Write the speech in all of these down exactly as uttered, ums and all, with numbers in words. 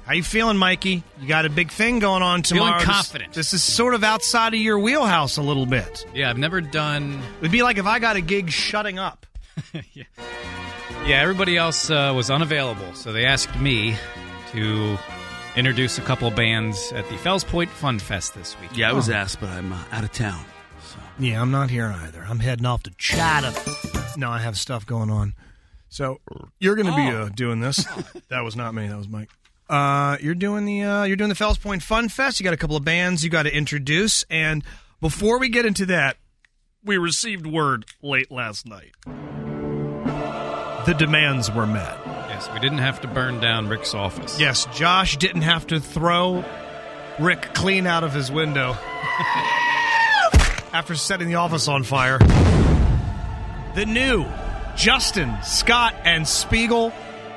How you feeling, Mikey? You got a big thing going on tomorrow. Feeling confident. This, this is sort of outside of your wheelhouse a little bit. Yeah, I've never done... It would be like if I got a gig shutting up. yeah. yeah, everybody else uh, was unavailable, so they asked me to introduce a couple bands at the Fells Point Fun Fest this week. Yeah, I was oh. asked, but I'm uh, out of town. So. Yeah, I'm not here either. I'm heading off to Chatham. No, I have stuff going on. So you're going to oh. be uh, doing this. That was not me. That was Mike. Uh, you're doing the uh, you're doing the Fells Point Fun Fest. You got a couple of bands you got to introduce, and before we get into that, we received word late last night. The demands were met. Yes, we didn't have to burn down Rick's office. Yes, Josh didn't have to throw Rick clean out of his window after setting the office on fire. The new Justin, Scott, and Spiegel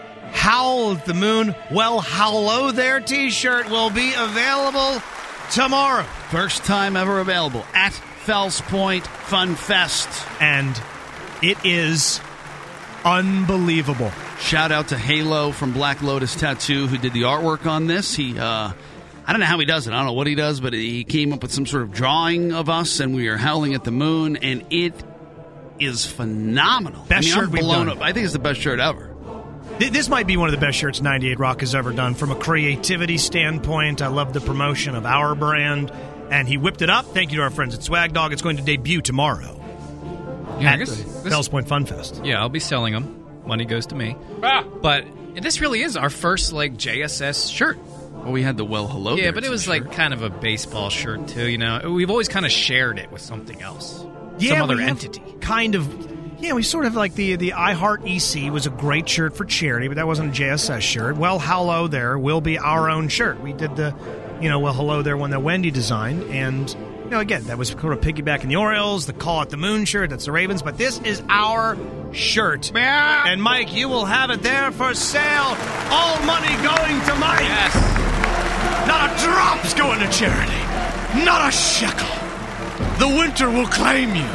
Howl at the Moon, Well, Hello There t-shirt will be available tomorrow. First time ever available at Fells Point Fun Fest. And it is unbelievable. Shout out to Halo from Black Lotus Tattoo who did the artwork on this. He, uh, I don't know how he does it. I don't know what he does, but he came up with some sort of drawing of us, and we are howling at the moon, and it is phenomenal. Best I mean, shirt I'm we've blown done. Up. I think it's the best shirt ever. This might be one of the best shirts ninety-eight Rock has ever done from a creativity standpoint. I love the promotion of our brand, and he whipped it up. Thank you to our friends at Swag Dog. It's going to debut tomorrow yeah, at I guess the this, Fells Point Fun Fest. Yeah, I'll be selling them. Money goes to me. Ah! But this really is our first like J S S shirt. Well, we had the Well Hello Yeah, there but it was shirt. like kind of a baseball shirt too. You know, we've always kind of shared it with something else, Yeah, some other we have entity. Kind of. Yeah, we sort of like the the I Heart E C was a great shirt for charity, but that wasn't a J S S shirt. Well, Hello There will be our own shirt. We did the, you know, Well, Hello There one that Wendy designed, and, you know, again, that was sort of piggybacking the Orioles, the Call at the Moon shirt, that's the Ravens, but this is our shirt. Yeah. And, Mike, you will have it there for sale. All money going to Mike. Yes. Not a drop's going to charity. Not a shekel. The winter will claim you.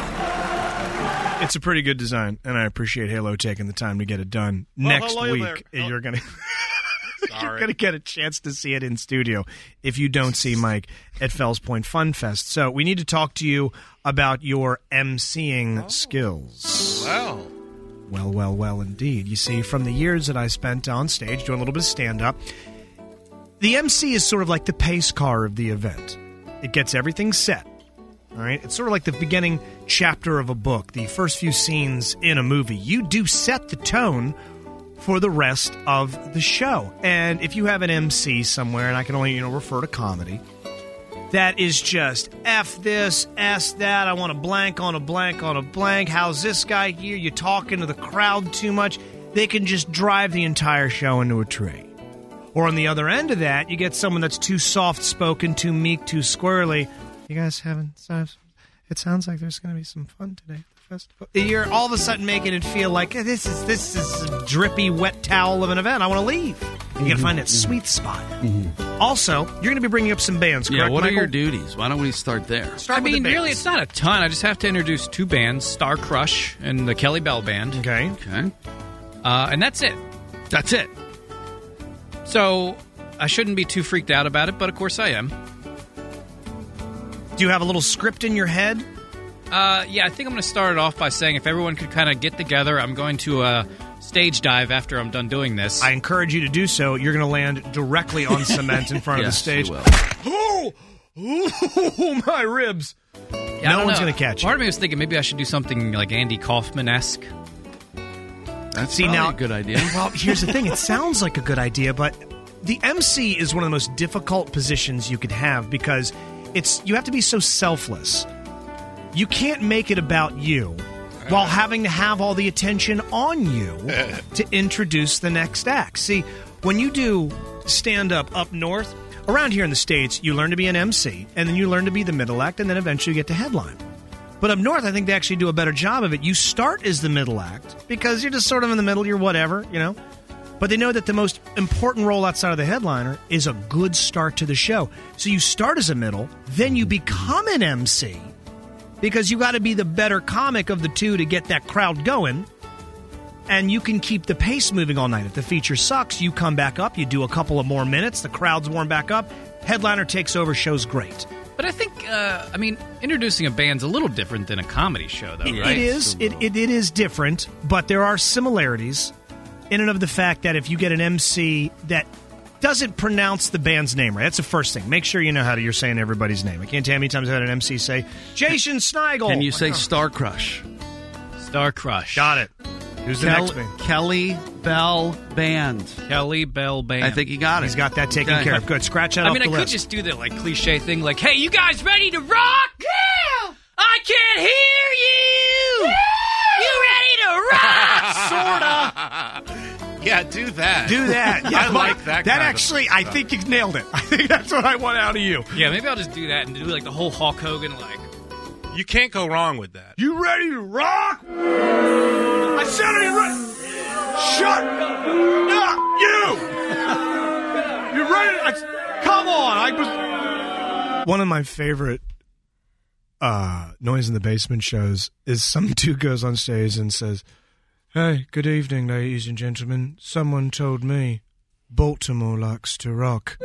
It's a pretty good design, and I appreciate Halo taking the time to get it done. Well, Next week, there. you're gonna you're gonna get a chance to see it in studio if you don't see Mike at Fells Point Fun Fest. So we need to talk to you about your emceeing oh. skills. Wow. Well, well, well, indeed. You see, from the years that I spent on stage doing a little bit of stand-up, the M C is sort of like the pace car of the event. It gets everything set. All right, it's sort of like the beginning chapter of a book, the first few scenes in a movie. You do set the tone for the rest of the show. And if you have an M C somewhere, and I can only, you know, refer to comedy, that is just F this, S that, I want a blank on a blank on a blank, how's this guy here, you're talking to the crowd too much, they can just drive the entire show into a tree. Or on the other end of that, you get someone that's too soft-spoken, too meek, too squirrely. You guys having it sounds like there's going to be some fun today at the festival. You're all of a sudden making it feel like this is this is a drippy, wet towel of an event. I want to leave. Mm-hmm. You got to find that sweet spot. Mm-hmm. Also, you're going to be bringing up some bands, correct, Yeah, what Michael? are your duties? Why don't we start there? Start I with mean, the really, it's not a ton. I just have to introduce two bands, Star Crush and the Kelly Bell Band. Okay. Okay. Uh, and that's it. That's it. So I shouldn't be too freaked out about it, but of course I am. Do you have a little script in your head? Uh, yeah, I think I'm going to start it off by saying if everyone could kind of get together, I'm going to uh, stage dive after I'm done doing this. I encourage you to do so. You're going to land directly on cement in front yes, of the stage. You will. Oh, oh, my ribs. Yeah, no one's going to catch you. Part of me was thinking maybe I should do something like Andy Kaufman-esque. That's See, now, a good idea. Well, here's the thing. It sounds like a good idea, but the M C is one of the most difficult positions you could have because it's you have to be so selfless. You can't make it about you while having to have all the attention on you to introduce the next act. See, when you do stand-up up north, around here in the States, you learn to be an M C, and then you learn to be the middle act, and then eventually you get to headline. But up north, I think they actually do a better job of it. You start as the middle act because you're just sort of in the middle, you're whatever, you know. But they know that the most important role outside of the headliner is a good start to the show. So you start as a middle, then you become an M C because you got to be the better comic of the two to get that crowd going. and you can keep the pace moving all night. If the feature sucks, you come back up, you do a couple of more minutes, the crowd's warm back up, headliner takes over, show's great. But I think, uh, I mean, introducing a band's a little different than a comedy show, though, It, right? it is. It, it, it is different, but there are similarities in and of the fact that if you get an M C that doesn't pronounce the band's name right, that's the first thing. Make sure you know how to, you're saying everybody's name. I can't tell you how many times I've had an M C say, Jason Snigel. Can you say Star Crush? Star Crush. Got it. Who's the Kel- next band? Kelly Bell Band. Kelly Bell Band. I think he got it. He's got that taken Okay. care of. Good. Scratch that I off mean, the I could list. just do the like cliche thing, like, "Hey, you guys ready to rock? Yeah. I can't hear you. Yeah. You ready to rock? Sorta. Yeah, do that. Do that. Yeah, I like that. That kind of actually, I stuff. think you nailed it. I think that's what I want out of you. Yeah, maybe I'll just do that and do like the whole Hulk Hogan, like, You can't go wrong with that. You ready to rock? I said, are you ready? Shut up, you! You ready? I, come on! I was. One of my favorite uh, Noise in the Basement shows is some dude goes on stage and says, "Hey, good evening, ladies and gentlemen. Someone told me Baltimore likes to rock."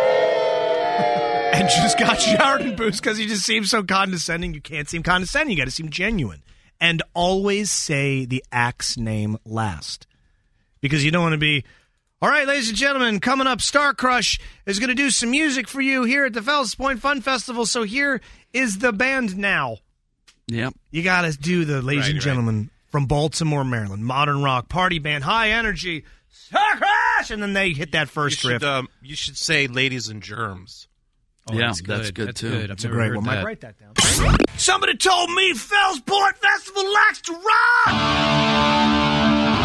And just got showered and boost because he just seems so condescending. You can't seem condescending. You got to seem genuine. And always say the act's name last. Because you don't want to be, all right, ladies and gentlemen, coming up, Star Crush is going to do some music for you here at the Fells Point Fun Festival. So here is the band now. Yep. You got to do the, ladies Right, and gentlemen, right. From Baltimore, Maryland, modern rock, party band, high energy, Star Crush! And then they hit that first you riff. should, um, you should say ladies and germs. oh, Yeah, that's good. that's good, too. Good. I've That's a never great heard one. that. Mike, write that down. Somebody told me Fells Point Festival likes to rock!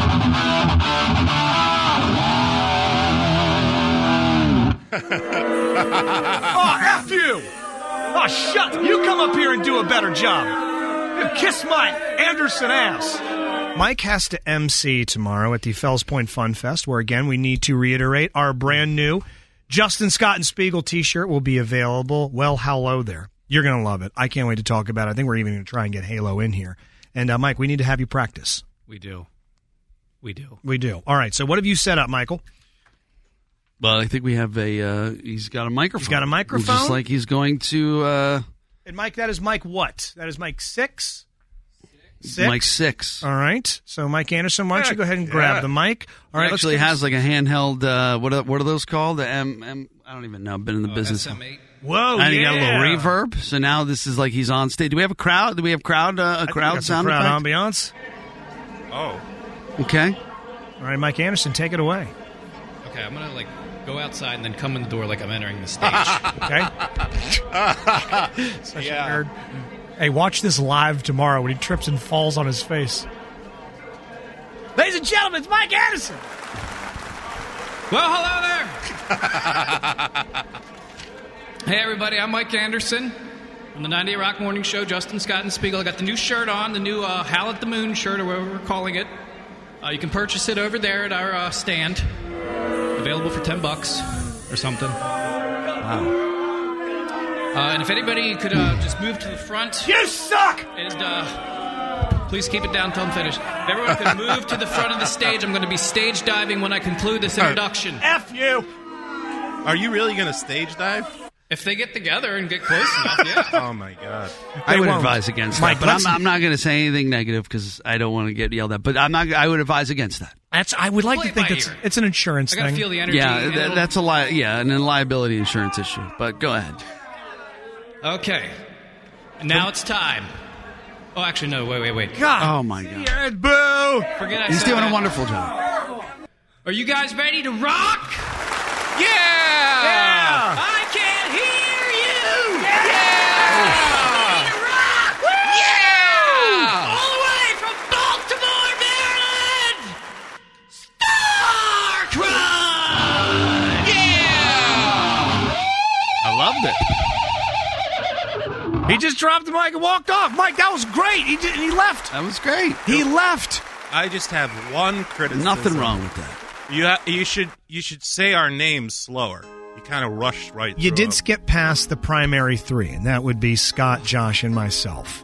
Oh, F you! Oh, shut! You come up here and do a better job. You kiss my Anderson ass. Mike has to M C tomorrow at the Fells Point Fun Fest, where, again, we need to reiterate our brand new Justin Scott and Spiegel t-shirt will be available. Well, hello there. You're going to love it. I can't wait to talk about it. I think we're even going to try and get Halo in here. And, uh, Mike, we need to have you practice. We do. We do. We do. All right, so what have you set up, Michael? Well, I think we have a, uh, he's got a microphone. He's got a microphone? Just like he's going to, uh, And, Mike, that is Mike what? That is Mike six? Six? Mike six. All right. So, Mike Anderson, why don't you go ahead and Yeah. grab the mic? All He right, let's actually give has us- like a handheld, uh, what are, what are those called? The M, M, I don't even know. I've been in the Oh, business. S M eight. Whoa, And he yeah. got a little reverb. So now this is like he's on stage. Do we have a crowd? Do we have crowd, uh, I a think we crowd got some sound crowd effect? ambiance. Oh. Okay. All right, Mike Anderson, take it away. Okay, I'm going to, like, go outside and then come in the door like I'm entering the stage. Okay? Such Yeah. a nerd. Hey, watch this live tomorrow when he trips and falls on his face. Ladies and gentlemen, it's Mike Anderson. Well, hello there. Hey, everybody, I'm Mike Anderson from the ninety-eight Rock Morning Show, Justin Scott and Spiegel. I got the new shirt on, the new uh, Howl at the Moon shirt, or whatever we're calling it. Uh, you can purchase it over there at our uh, stand. Available for ten bucks or something. Wow. Uh, and if anybody could uh, just move to the front. You suck! And uh, please keep it down until I'm finished. If everyone could move to the front of the stage, I'm going to be stage diving when I conclude this introduction. F you. Are you really going to stage dive? If they get together and get close enough, yeah. Oh, my God. I They would won't. advise against Mike, that, but I'm, let's- I'm not going to say anything negative because I don't want to get yelled at. But I'm not. I would advise against that. That's. I would like Play to think it by it's ear. it's an insurance I got to thing. feel the energy. Yeah, and th- it'll- that's a li- Yeah, and a liability insurance issue. But go ahead. Okay. And now it's time. Oh, actually, no. Wait, wait, wait. God. Oh my God, Yeah, boo. Forget I he's said doing that. a wonderful job. Are you guys ready to rock? Yeah! Yeah. I can't hear you! Yeah! Ready to rock? Yeah! All the way from Baltimore, Maryland! Star Crush! Yeah! I loved it. He just dropped the mic and walked off. Mike, that was great. He did. He left. That was great. He left. I just have one criticism. Nothing wrong with that. You ha- you should you should say our names slower. You kind of rushed right You through did them. skip past the primary three, and that would be Scott, Josh, and myself.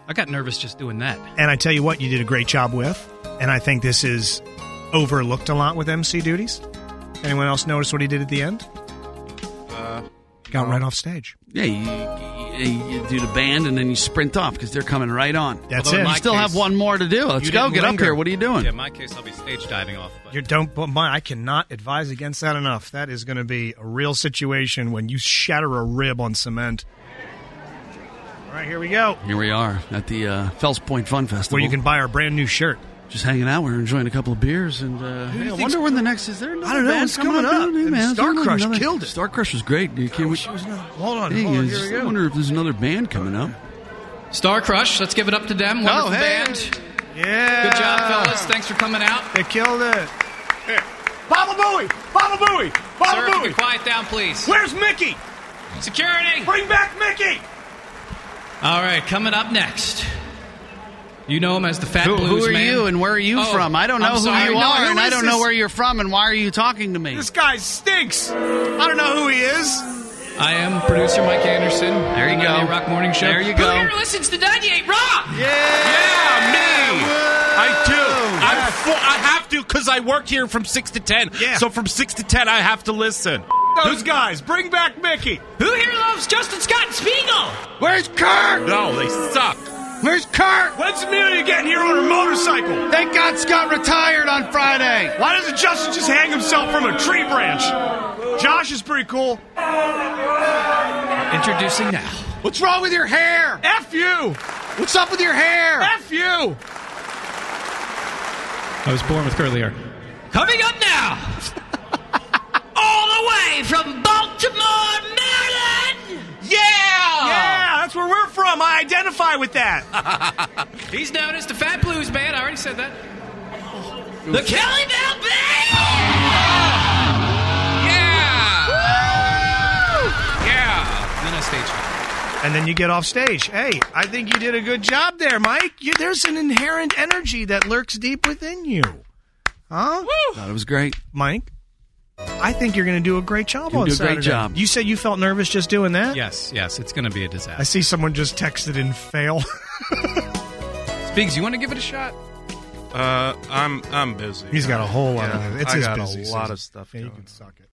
I got nervous just doing that. And I tell you what, you did a great job with. And I think this is overlooked a lot with M C duties. Anyone else notice what he did at the end? Uh, Got right off stage. Yeah, you, you, you do the band and then you sprint off because they're coming right on. That's Although it. in You my still case- have one more to do. Let's You go. didn't Get up linger. here. What are you doing? Yeah, in my case, I'll be stage diving off. But You don't. But my, I cannot advise against that enough. That is going to be a real situation when you shatter a rib on cement. All right, here we go. Here we are at the uh, Fells Point Fun Festival. Where you can buy our brand new shirt. Just hanging out. We're enjoying a couple of beers. And uh, hey, I think's wonder when the next is there. I don't know. It's coming up. Hey, And man, Star Is there Crush another- killed it. Star Crush was great. You can't, Hold on. hey, hold on. I Here just we go. wonder if there's another band coming up. Star Crush, let's give it up to them. Wonderful Oh, hey. band. Yeah. Good job, fellas. Thanks for coming out. They killed it. Baba Booey! Baba Booey! Sir, Baba if you Booey! could quiet down, please. Where's Mickey? Security! Bring back Mickey! All right, coming up next. You know him as the Fat Who, Blues who are Man. you and where are you Oh, from? I don't know I'm who sorry. you No, are, who and I is don't know this? where you're from, and why are you talking to me? This guy stinks. I don't know who he is. I am producer Mike Anderson. There you on the go. ninety-eight Rock Morning Show. There you go. Who here listens to ninety-eight Rock? Yeah, me! I do. I'm Yeah. full, I have to because I work here from six to ten. Yeah. So from six to ten, I have to listen. Those guys. Bring back Mickey. Who here loves Justin Scott and Spiegel? Where's Kurt? No, they suck. Where's Kurt? When's Amelia getting here on her motorcycle? Thank God Scott retired on Friday. Why doesn't Justin just hang himself from a tree branch? Josh is pretty cool. Introducing now. What's wrong with your hair? F you. What's up with your hair? F you. I was born with curly hair. Coming up now. All the way from Baltimore, Maryland. Yeah! Yeah, that's where we're from. I identify with that. He's known as the Fat Blues Band. I already said that. The Kelly Bell Band. Yeah! Yeah! And then I stage dive. And then you get off stage. Hey, I think you did a good job there, Mike. You, there's an inherent energy that lurks deep within you. Huh? Thought it was great. Mike, I think you're going to do a great job You're on gonna do a great Saturday. job. You said you felt nervous just doing that? Yes, yes, it's going to be a I disaster. see someone just texted in fail. Speaks, you want to give it a shot? Uh, I'm I'm busy. He's got a whole lot Yeah, of It's I his got busy a lot season. of stuff Yeah, you going can on. suck it.